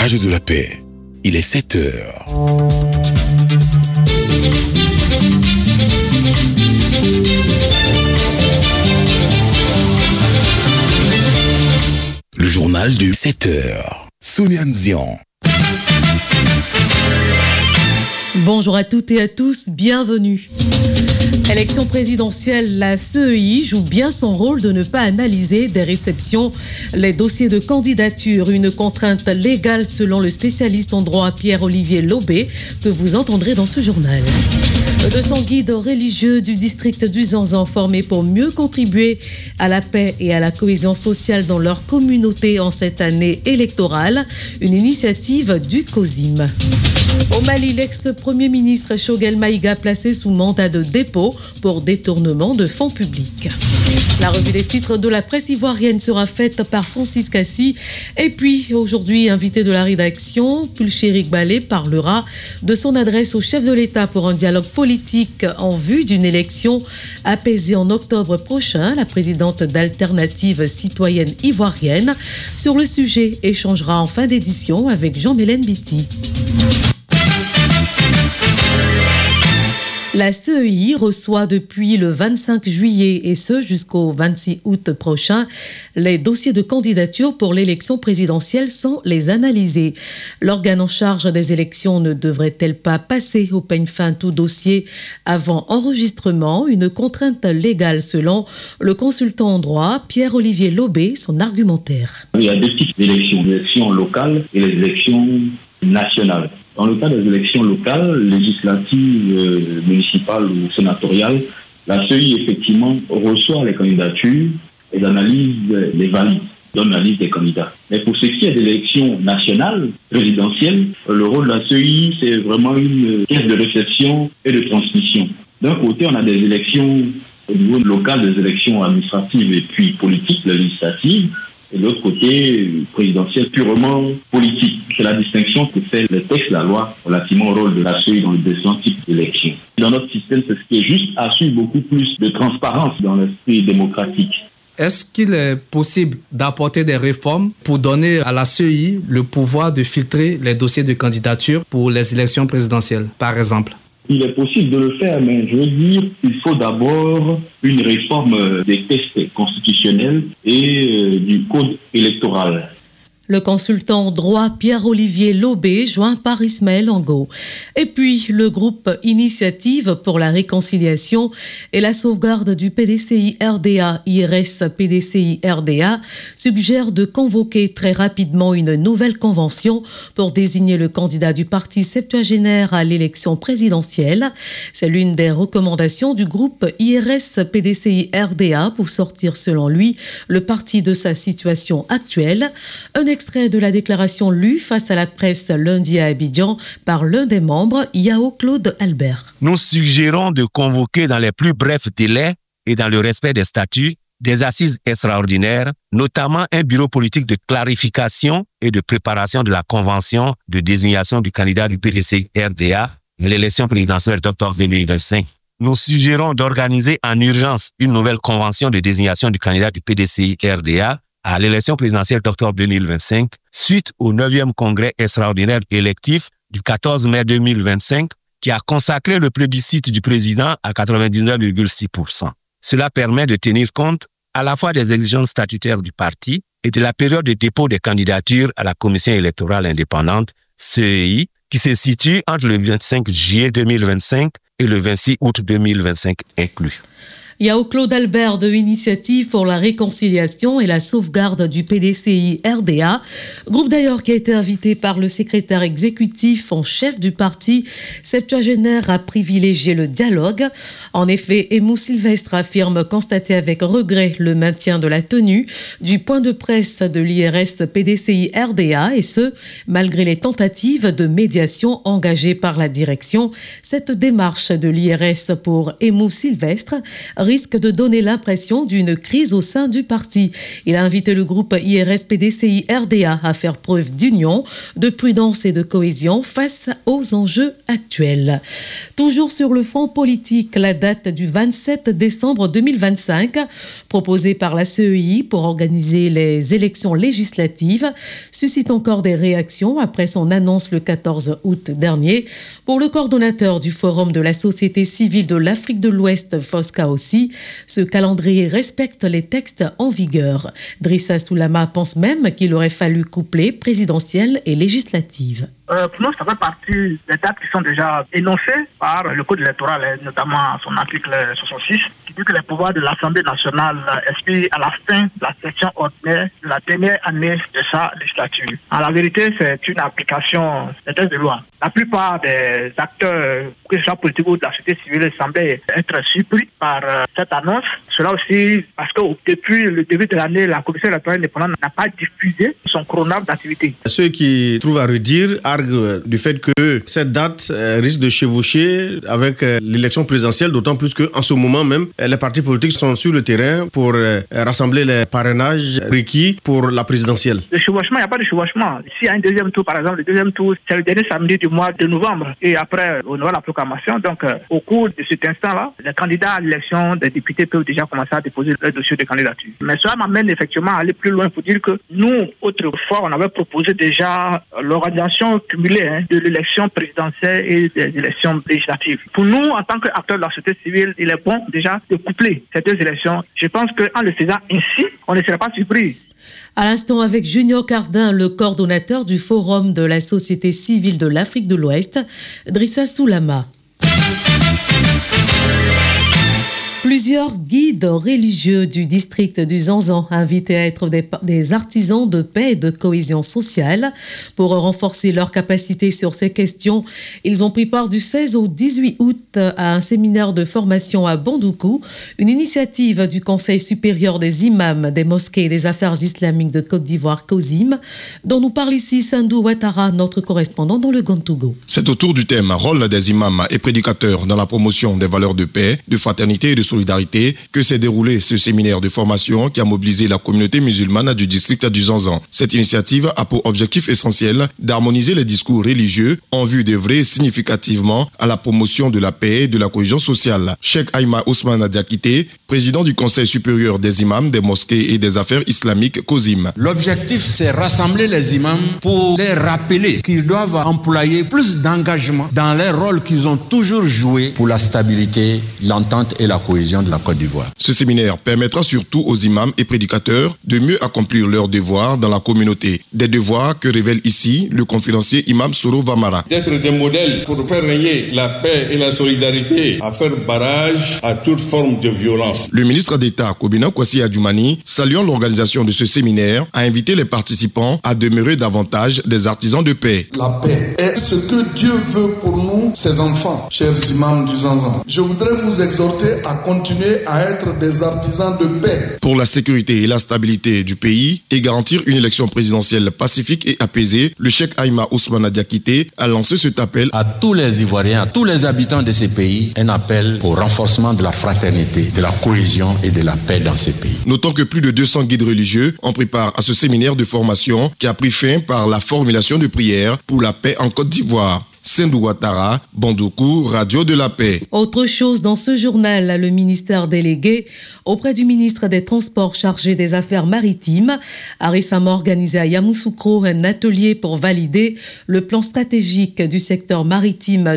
Radio de la Paix, il est 7 heures. Le journal de 7 heures. Sonia Nzian. Bonjour à toutes et à tous, bienvenue. Élection présidentielle, la CEI joue bien son rôle de ne pas analyser des réceptions les dossiers de candidature, une contrainte légale selon le spécialiste en droit Pierre-Olivier Lobé que vous entendrez dans ce journal. 200 guides religieux du district du Zanzan formés pour mieux contribuer à la paix et à la cohésion sociale dans leur communauté en cette année électorale, une initiative du COSIM. Au Mali, l'ex-premier ministre Choguel Maïga placé sous mandat de dépôt pour détournement de fonds publics. La revue des titres de la presse ivoirienne sera faite par Francis Cassi. Et puis, aujourd'hui, invité de la rédaction, Pulchérik Balé parlera de son adresse au chef de l'État pour un dialogue politique en vue d'une élection apaisée en octobre prochain. La présidente d'Alternative citoyenne ivoirienne sur le sujet échangera en fin d'édition avec Jean-Mélène Biti. La CEI reçoit depuis le 25 juillet et ce jusqu'au 26 août prochain les dossiers de candidature pour l'élection présidentielle sans les analyser. L'organe en charge des élections ne devrait-elle pas passer au peigne fin tout dossier avant enregistrement, une contrainte légale selon le consultant en droit Pierre-Olivier Lobé, son argumentaire. Il y a deux types d'élections, les élections locales et les élections nationales. Dans le cas des élections locales, législatives, municipales ou sénatoriales, la CEI, effectivement, reçoit les candidatures et analyse les valides, donne la liste des candidats. Mais pour ce qui est des élections nationales, présidentielles, le rôle de la CEI, c'est vraiment une caisse de réception et de transmission. D'un côté, on a des élections au niveau local, des élections administratives et puis politiques, législatives, et de l'autre côté, présidentielle purement politique. C'est la distinction que fait le texte de la loi relativement au rôle de la CEI dans les différents types d'élections. Dans notre système, c'est ce qui est juste assure beaucoup plus de transparence dans l'esprit démocratique. Est-ce qu'il est possible d'apporter des réformes pour donner à la CEI le pouvoir de filtrer les dossiers de candidature pour les élections présidentielles, par exemple? Il est possible de le faire, mais je veux dire qu'il faut d'abord une réforme des textes constitutionnels et du code électoral. Le consultant droit Pierre-Olivier Lobé, joint par Ismaël Ango. Et puis, le groupe Initiative pour la réconciliation et la sauvegarde du PDCI-RDA, IRS-PDCI-RDA, suggère de convoquer très rapidement une nouvelle convention pour désigner le candidat du parti septuagénaire à l'élection présidentielle. C'est l'une des recommandations du groupe IRS-PDCI-RDA pour sortir, selon lui, le parti de sa situation actuelle. Un extrait de la déclaration lue face à la presse lundi à Abidjan par l'un des membres, Yao Claude Albert. Nous suggérons de convoquer dans les plus brefs délais et dans le respect des statuts des assises extraordinaires, notamment un bureau politique de clarification et de préparation de la convention de désignation du candidat du PDCI-RDA à l'élection présidentielle d'octobre 2025. Nous suggérons d'organiser en urgence une nouvelle convention de désignation du candidat du PDCI-RDA à l'élection présidentielle d'octobre 2025, suite au 9e congrès extraordinaire électif du 14 mai 2025, qui a consacré le plébiscite du président à 99,6%. Cela permet de tenir compte à la fois des exigences statutaires du parti et de la période de dépôt des candidatures à la Commission électorale indépendante, CEI, qui se situe entre le 25 juillet 2025 et le 26 août 2025 inclus. Yao Claude Albert de Initiative pour la réconciliation et la sauvegarde du PDCI-RDA, groupe d'ailleurs qui a été invité par le secrétaire exécutif en chef du parti septuagénaire à privilégier le dialogue. En effet, Aimou Sylvestre affirme constater avec regret le maintien de la tenue du point de presse de l'IRS PDCI-RDA et ce, malgré les tentatives de médiation engagées par la direction. Cette démarche de l'IRS pour Aimou Sylvestre risque de donner l'impression d'une crise au sein du parti. Il a invité le groupe IRS-PDCI-RDA à faire preuve d'union, de prudence et de cohésion face aux enjeux actuels. Toujours sur le front politique, la date du 27 décembre 2025, proposée par la CEI pour organiser les élections législatives, suscite encore des réactions après son annonce le 14 août dernier. Pour le coordonnateur du Forum de la société civile de l'Afrique de l'Ouest, Fosca aussi, ce calendrier respecte les textes en vigueur. Drissa Soulama pense même qu'il aurait fallu coupler présidentielle et législative. Pour nous, ça fait partie des dates qui sont déjà énoncées par le Code électoral, notamment son article 66, qui dit que les pouvoirs de l'Assemblée nationale expirent à la fin de la session ordinaire de la dernière année de sa législature. En la vérité, c'est une application des textes de loi. La plupart des acteurs, que ce soit politiques ou de la société civile, semblaient être surpris par cette annonce. Cela aussi parce que depuis le début de l'année, la Commission électorale indépendante n'a pas diffusé son chronogramme d'activité. Ceux qui trouvent à redire arguent du fait que cette date risque de chevaucher avec l'élection présidentielle, d'autant plus qu'en ce moment même, les partis politiques sont sur le terrain pour rassembler les parrainages requis pour la présidentielle. Le chevauchement, il n'y a pas de chevauchement. S'il y a un deuxième tour, par exemple, le deuxième tour, c'est le dernier samedi du mois de novembre. Et après, on aura la proclamation. Donc, au cours de cet instant-là, les candidats à l'élection des députés peuvent déjà commencer à déposer leur dossier de candidature. Mais cela m'amène effectivement à aller plus loin pour dire que nous, autrefois, on avait proposé déjà l'organisation cumulée de l'élection présidentielle et des élections législatives. Pour nous, en tant qu'acteurs de la société civile, il est bon déjà de coupler ces deux élections. Je pense qu'en le faisant ainsi, on ne serait pas surpris. À l'instant avec Junior Cardin, le coordonnateur du Forum de la société civile de l'Afrique de l'Ouest, Drissa Soulama. Plusieurs guides religieux du district du Zanzan invités à être des artisans de paix et de cohésion sociale. Pour renforcer leur capacité sur ces questions, ils ont pris part du 16 au 18 août à un séminaire de formation à Bandoukou, une initiative du Conseil supérieur des imams des mosquées et des affaires islamiques de Côte d'Ivoire, COSIM, dont nous parle ici Sandou Ouattara, notre correspondant dans le Gontougo. C'est autour du thème « Rôle des imams et prédicateurs dans la promotion des valeurs de paix, de fraternité et de solidarité » que s'est déroulé ce séminaire de formation qui a mobilisé la communauté musulmane du district du Zanzan. Cette initiative a pour objectif essentiel d'harmoniser les discours religieux en vue d'œuvrer significativement à la promotion de la paix et de la cohésion sociale. Cheikh Aïma Ousmane Diakité, président du Conseil supérieur des imams des mosquées et des affaires islamiques COSIM. L'objectif, c'est rassembler les imams pour les rappeler qu'ils doivent employer plus d'engagement dans les rôles qu'ils ont toujours joués pour la stabilité, l'entente et la cohésion de la Côte d'Ivoire. Ce séminaire permettra surtout aux imams et prédicateurs de mieux accomplir leurs devoirs dans la communauté. Des devoirs que révèle ici le conférencier imam Soro Vamara. D'être des modèles pour faire régner la paix et la solidarité, à faire barrage à toute forme de violence. Le ministre d'État, Kobina Kwasi Adjoumani, saluant l'organisation de ce séminaire, a invité les participants à demeurer davantage des artisans de paix. La paix est ce que Dieu veut pour nous, ses enfants, chers imams du Zanzan. Je voudrais vous exhorter à continuer à être des artisans de paix. Pour la sécurité et la stabilité du pays et garantir une élection présidentielle pacifique et apaisée, le Cheikh Aïma Ousmane Diakité a lancé cet appel à tous les Ivoiriens, à tous les habitants de ces pays, un appel au renforcement de la fraternité, de la cohésion et de la paix dans ces pays. Notons que plus de 200 guides religieux ont pris part à ce séminaire de formation qui a pris fin par la formulation de prières pour la paix en Côte d'Ivoire. Sandou Ouattara, Bandoukou, Radio de la Paix. Autre chose dans ce journal, le ministère délégué auprès du ministre des Transports chargé des Affaires maritimes a récemment organisé à Yamoussoukro un atelier pour valider le plan stratégique du secteur maritime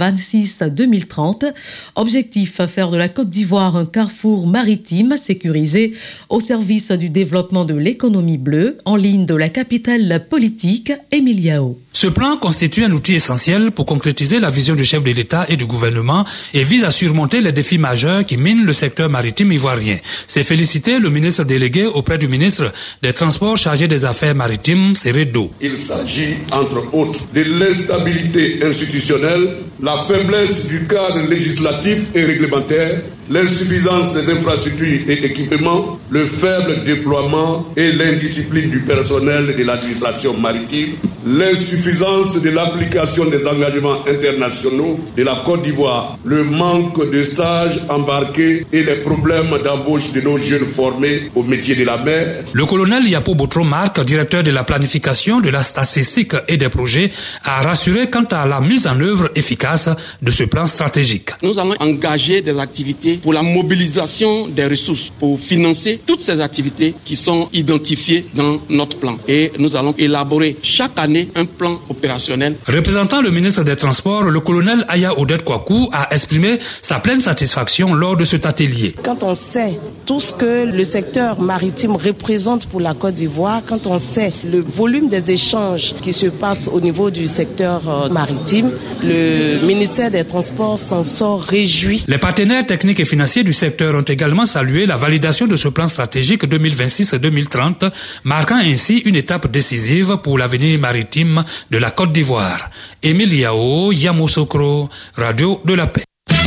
2026-2030. Objectif, faire de la Côte d'Ivoire un carrefour maritime sécurisé au service du développement de l'économie bleue en ligne de la capitale politique, Emiliao. Ce plan constitue un outil essentiel pour concrétiser la vision du chef de l'État et du gouvernement et vise à surmonter les défis majeurs qui minent le secteur maritime ivoirien. C'est féliciter le ministre délégué auprès du ministre des Transports chargé des Affaires maritimes, Seredo. Il s'agit, entre autres, de l'instabilité institutionnelle, la faiblesse du cadre législatif et réglementaire, l'insuffisance des infrastructures et équipements, le faible déploiement et l'indiscipline du personnel de l'administration maritime, l'insuffisance de l'application des engagements internationaux de la Côte d'Ivoire, le manque de stages embarqués et les problèmes d'embauche de nos jeunes formés au métier de la mer. Le colonel Yapo Boutro-Marc, directeur de la planification, de la statistique et des projets, a rassuré quant à la mise en œuvre efficace de ce plan stratégique. Nous allons engager des activités pour la mobilisation des ressources, pour financer toutes ces activités qui sont identifiées dans notre plan. Et nous allons élaborer chaque année un plan opérationnel. Représentant le ministre des Transports, le colonel Aya Odette Kwaku a exprimé sa pleine satisfaction lors de cet atelier. Quand on sait tout ce que le secteur maritime représente pour la Côte d'Ivoire, quand on sait le volume des échanges qui se passent au niveau du secteur maritime, le ministère des Transports s'en sort réjoui. Les partenaires techniques et financiers du secteur ont également salué la validation de ce plan stratégique 2026-2030, marquant ainsi une étape décisive pour l'avenir maritime de la Côte d'Ivoire. Émile Yao, Yamoussoukro, Radio de la Paix.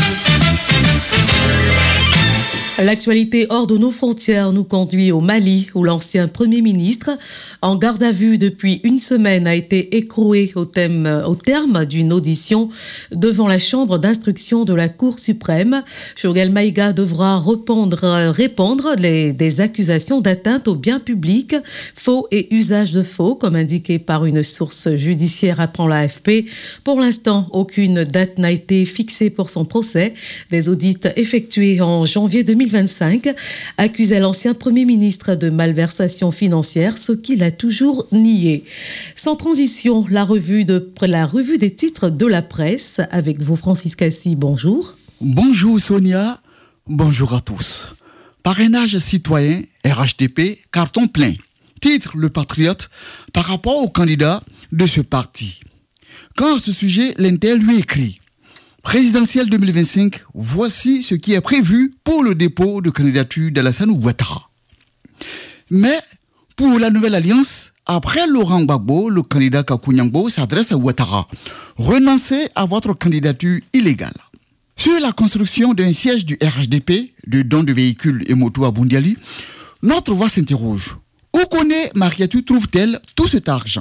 L'actualité hors de nos frontières nous conduit au Mali, où l'ancien Premier ministre, en garde à vue depuis une semaine, a été écroué au terme d'une audition devant la chambre d'instruction de la Cour suprême. Choguel Maïga devra répondre des accusations d'atteinte aux biens publics, faux et usage de faux, comme indiqué par une source judiciaire, apprend l'AFP. Pour l'instant, aucune date n'a été fixée pour son procès. Des audits effectués en janvier 2025 accusait l'ancien Premier ministre de malversation financière, ce qu'il a toujours nié. Sans transition, la revue des titres de la presse avec vous, Francis Cassi. Bonjour. Bonjour Sonia, bonjour à tous. Parrainage citoyen, RHDP, carton plein. Titre Le Patriote par rapport au candidat de ce parti. Quand à ce sujet, l'Intel lui écrit: Présidentielle 2025, voici ce qui est prévu pour le dépôt de candidature d'Alassane Ouattara. Mais pour la nouvelle alliance, après Laurent Gbagbo, le candidat Kakou Nyangbo s'adresse à Ouattara. Renoncez à votre candidature illégale. Sur la construction d'un siège du RHDP, de dons de véhicules et motos à Bundiali, notre voix s'interroge. Où connaît Mariatou trouve-t-elle tout cet argent?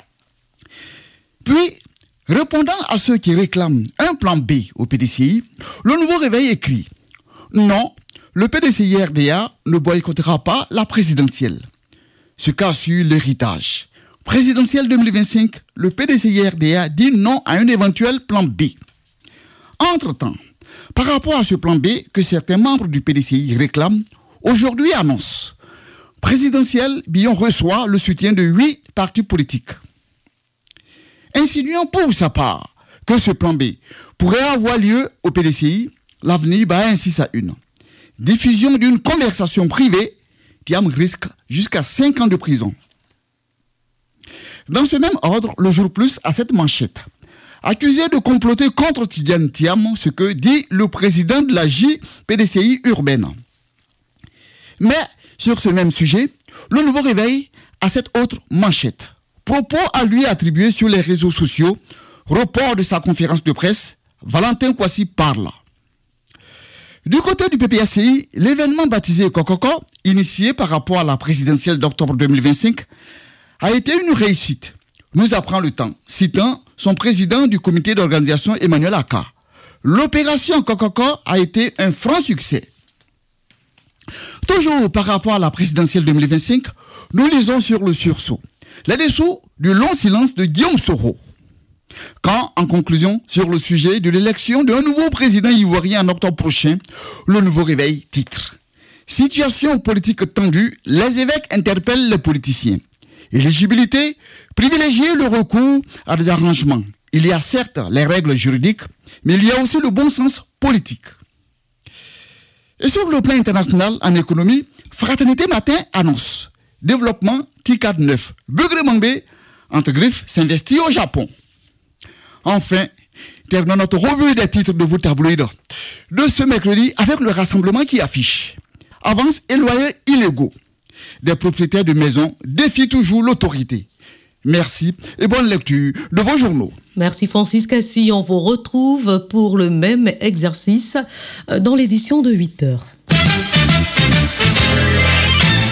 Puis, répondant à ceux qui réclament un plan B au PDCI, le Nouveau Réveil écrit: non, le PDCI-RDA ne boycottera pas la présidentielle. Ce cas sur l'héritage. Présidentielle 2025, le PDCI-RDA dit non à un éventuel plan B. Entre-temps, par rapport à ce plan B que certains membres du PDCI réclament, aujourd'hui annonce: présidentielle, Billon reçoit le soutien de 8 partis politiques. Insinuant pour sa part que ce plan B pourrait avoir lieu au PDCI, l'avenir bat ainsi sa une. Diffusion d'une conversation privée, Thiam risque jusqu'à 5 ans de prison. Dans ce même ordre, le Jour Plus a cette manchette. Accusé de comploter contre Tidiane Thiam, ce que dit le président de la JPDCI urbaine. Mais sur ce même sujet, le Nouveau Réveil a cette autre manchette. Propos à lui attribués sur les réseaux sociaux, report de sa conférence de presse, Valentin Kwasi parle. Du côté du PPACI, l'événement baptisé Kokoko, initié par rapport à la présidentielle d'octobre 2025, a été une réussite, nous apprend le temps, citant son président du comité d'organisation Emmanuel Aka. L'opération Kokoko a été un franc succès. Toujours par rapport à la présidentielle 2025, nous lisons sur le sursaut. Là-dessous, du long silence de Guillaume Soro. Quand, en conclusion, sur le sujet de l'élection d'un nouveau président ivoirien en octobre prochain, le Nouveau Réveil titre: situation politique tendue, les évêques interpellent les politiciens. Éligibilité, privilégier le recours à des arrangements. Il y a certes les règles juridiques, mais il y a aussi le bon sens politique. Et sur le plan international, en économie, Fraternité Matin annonce: développement TICAD 9. Bugremangbe, entre griffes, s'investit au Japon. Enfin, terminons notre revue des titres de vos tabloïds de ce mercredi avec le rassemblement qui affiche: avance et loyers illégaux. Des propriétaires de maisons défient toujours l'autorité. Merci et bonne lecture de vos journaux. Merci Francis Cassi. On vous retrouve pour le même exercice dans l'édition de 8h.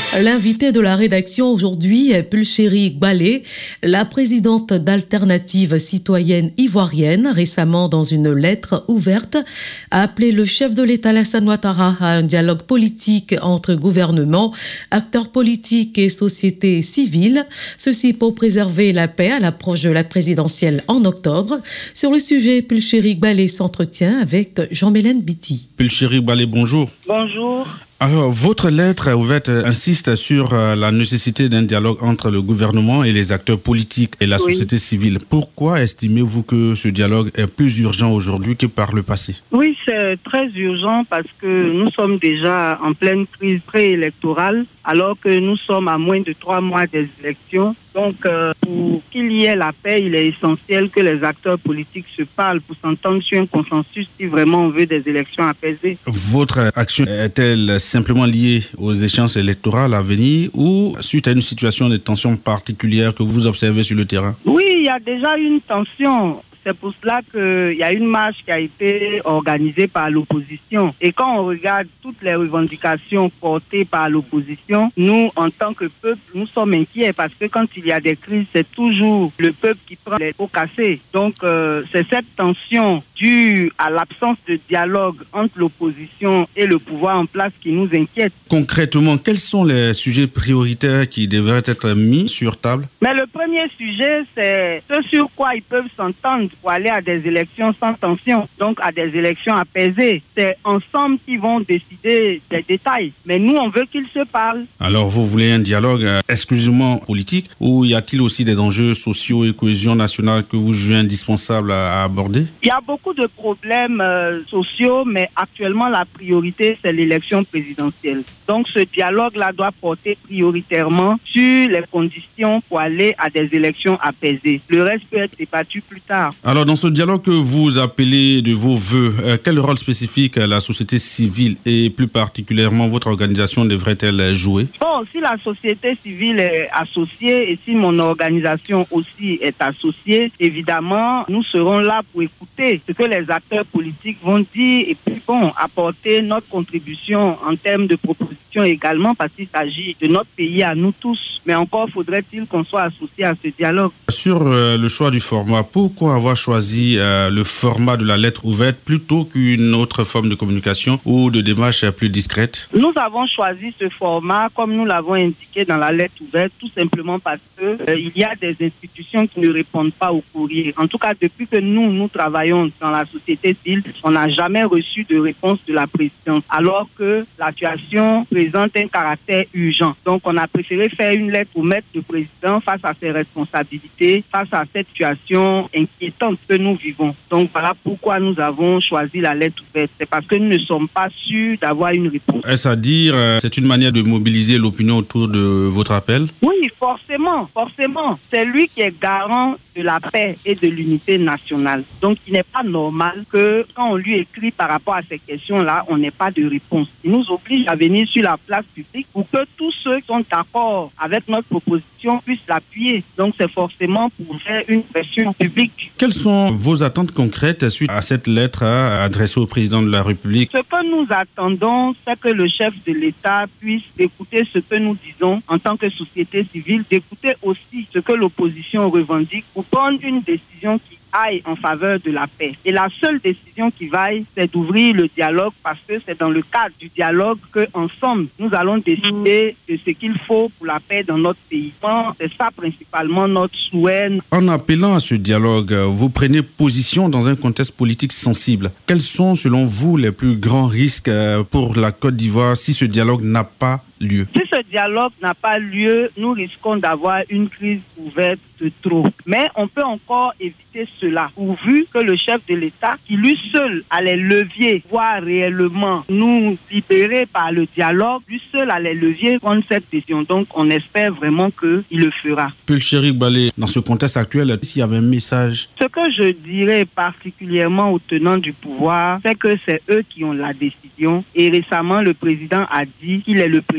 L'invité de la rédaction aujourd'hui est Pulchéri Balé, la présidente d'Alternative citoyenne ivoirienne, récemment dans une lettre ouverte, a appelé le chef de l'État Alassane Ouattara à un dialogue politique entre gouvernement, acteurs politiques et société civile, ceci pour préserver la paix à l'approche de la présidentielle en octobre. Sur le sujet, Pulchéri Balé s'entretient avec Jean-Mélène Biti. Pulchéri Balé, bonjour. Bonjour. Alors, votre lettre ouverte insiste sur la nécessité d'un dialogue entre le gouvernement et les acteurs politiques et la société civile. Pourquoi estimez-vous que ce dialogue est plus urgent aujourd'hui que par le passé? Oui, c'est très urgent parce que nous sommes déjà en pleine crise préélectorale alors que nous sommes à moins de 3 mois des élections. Donc, pour qu'il y ait la paix, il est essentiel que les acteurs politiques se parlent pour s'entendre sur un consensus si vraiment on veut des élections apaisées. Votre action est-elle simplement liée aux échéances électorales à venir ou suite à une situation de tension particulière que vous observez sur le terrain? Oui, il y a déjà une tension. C'est pour cela qu'il y a une marche qui a été organisée par l'opposition. Et quand on regarde toutes les revendications portées par l'opposition, nous, en tant que peuple, nous sommes inquiets parce que quand il y a des crises, c'est toujours le peuple qui prend les pots cassés. Donc, c'est cette tension due à l'absence de dialogue entre l'opposition et le pouvoir en place qui nous inquiète. Concrètement, quels sont les sujets prioritaires qui devraient être mis sur table? Mais le premier sujet, c'est ce sur quoi ils peuvent s'entendre pour aller à des élections sans tension, donc à des élections apaisées. C'est ensemble qu'ils vont décider des détails. Mais nous, on veut qu'ils se parlent. Alors, vous voulez un dialogue exclusivement politique ou y a-t-il aussi des enjeux sociaux et cohésion nationale que vous jugez indispensables à aborder? Il y a beaucoup de problèmes sociaux, mais actuellement, la priorité, c'est l'élection présidentielle. Donc, ce dialogue-là doit porter prioritairement sur les conditions pour aller à des élections apaisées. Le reste peut être débattu plus tard. Alors, dans ce dialogue que vous appelez de vos voeux, quel rôle spécifique la société civile et plus particulièrement votre organisation devrait-elle jouer? Bon, si la société civile est associée et si mon organisation aussi est associée, évidemment, nous serons là pour écouter ce que les acteurs politiques vont dire et puis, bon, apporter notre contribution en termes de propositions également parce qu'il s'agit de notre pays à nous tous. Mais encore faudrait-il qu'on soit associé à ce dialogue. Sur le choix du format, pourquoi avoir choisi le format de la lettre ouverte plutôt qu'une autre forme de communication ou de démarche plus discrète? Nous avons choisi ce format comme nous l'avons indiqué dans la lettre ouverte tout simplement parce que il y a des institutions qui ne répondent pas au courrier. En tout cas, depuis que nous travaillons dans la société civile, on n'a jamais reçu de réponse de la présidence alors que la situation présente un caractère urgent. Donc, on a préféré faire une lettre pour mettre le président face à ses responsabilités, face à cette situation inquiétante que nous vivons. Donc, voilà pourquoi nous avons choisi la lettre ouverte. C'est parce que nous ne sommes pas sûrs d'avoir une réponse. Est-ce à dire, c'est une manière de mobiliser l'opinion autour de votre appel? Oui, forcément. C'est lui qui est garant de la paix et de l'unité nationale. Donc, il n'est pas normal que quand on lui écrit par rapport à ces questions-là, on n'ait pas de réponse. Il nous oblige à venir sur la place publique pour que tous ceux qui sont d'accord avec notre proposition puissent l'appuyer. Donc, c'est forcément pour faire une pression publique. Quelles sont vos attentes concrètes suite à cette lettre adressée au président de la République? Ce que nous attendons, c'est que le chef de l'État puisse écouter ce que nous disons en tant que société civile, d'écouter aussi ce que l'opposition revendique pour prendre une décision qui aille en faveur de la paix. Et la seule décision qui vaille, c'est d'ouvrir le dialogue parce que c'est dans le cadre du dialogue qu'ensemble, nous allons décider de ce qu'il faut pour la paix dans notre pays. C'est ça principalement notre souhait. En appelant à ce dialogue, vous prenez position dans un contexte politique sensible. Quels sont, selon vous, les plus grands risques pour la Côte d'Ivoire si ce dialogue n'a pas lieu? Si ce dialogue n'a pas lieu, nous risquons d'avoir une crise ouverte de trop. Mais on peut encore éviter cela, pourvu que le chef de l'État, qui lui seul a les leviers, voit réellement nous libérer par le dialogue, lui seul a les leviers prendre cette décision. Donc on espère vraiment qu'il le fera. Pulchéri Balé, dans ce contexte actuel, s'il y avait un message? Ce que je dirais particulièrement aux tenants du pouvoir, c'est que c'est eux qui ont la décision. Et récemment, le président a dit qu'il est le président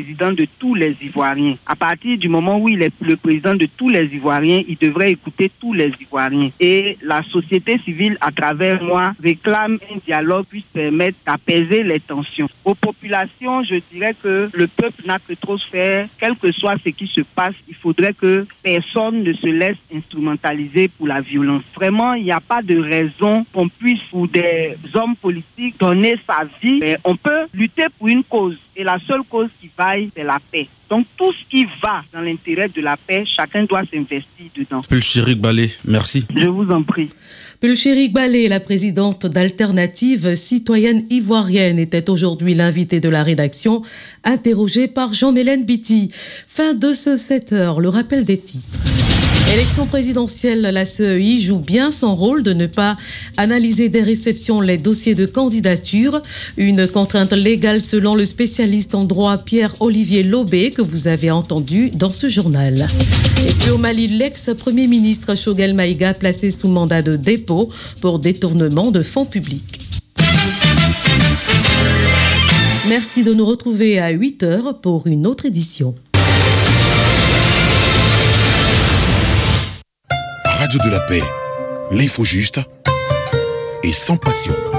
président de tous les Ivoiriens. À partir du moment où il est le président de tous les Ivoiriens, il devrait écouter tous les Ivoiriens. Et la société civile, à travers moi, réclame un dialogue puisse permettre d'apaiser les tensions. Aux populations, je dirais que le peuple n'a que trop faire. Quel que soit ce qui se passe, il faudrait que personne ne se laisse instrumentaliser pour la violence. Vraiment, il n'y a pas de raison qu'on puisse, pour des hommes politiques, donner sa vie. Mais on peut lutter pour une cause. Et la seule cause qui vaille, c'est la paix. Donc tout ce qui va dans l'intérêt de la paix, chacun doit s'investir dedans. Pulchérik Balé, merci. Je vous en prie. Pulchérik Balé, la présidente d'Alternative citoyenne ivoirienne, était aujourd'hui l'invitée de la rédaction, interrogée par Jean-Mélène Biti. Fin de ce 7h, le rappel des titres. Élection présidentielle, la CEI joue bien son rôle de ne pas analyser dès réception les dossiers de candidature. Une contrainte légale selon le spécialiste en droit Pierre-Olivier Lobé que vous avez entendu dans ce journal. Et puis au Mali, l'ex-premier ministre Choguel Maïga placé sous mandat de dépôt pour détournement de fonds publics. Merci de nous retrouver à 8h pour une autre édition. Radio de la paix, l'info juste et sans passion.